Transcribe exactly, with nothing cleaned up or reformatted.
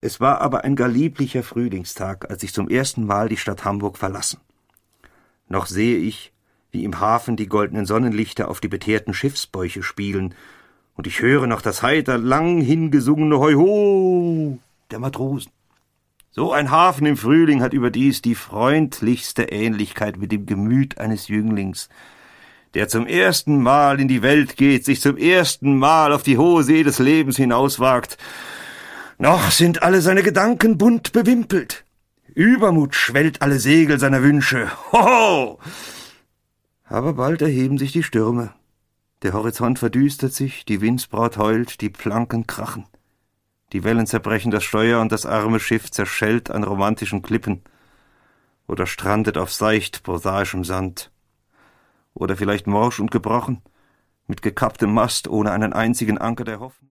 Es war aber ein gar lieblicher Frühlingstag, als ich zum ersten Mal die Stadt Hamburg verlassen. Noch sehe ich, wie im Hafen die goldenen Sonnenlichter auf die beteerten Schiffsbäuche spielen, und ich höre noch das heiter, lang hingesungene Hoi-ho der Matrosen. So ein Hafen im Frühling hat überdies die freundlichste Ähnlichkeit mit dem Gemüt eines Jünglings, der zum ersten Mal in die Welt geht, sich zum ersten Mal auf die hohe See des Lebens hinauswagt. Noch sind alle seine Gedanken bunt bewimpelt. Übermut schwellt alle Segel seiner Wünsche. Hoho! Aber bald erheben sich die Stürme. Der Horizont verdüstert sich, die Windsbraut heult, die Planken krachen. Die Wellen zerbrechen das Steuer und das arme Schiff zerschellt an romantischen Klippen oder strandet auf seicht prosaischem Sand. Oder vielleicht morsch und gebrochen, mit gekapptem Mast, ohne einen einzigen Anker der Hoffnung.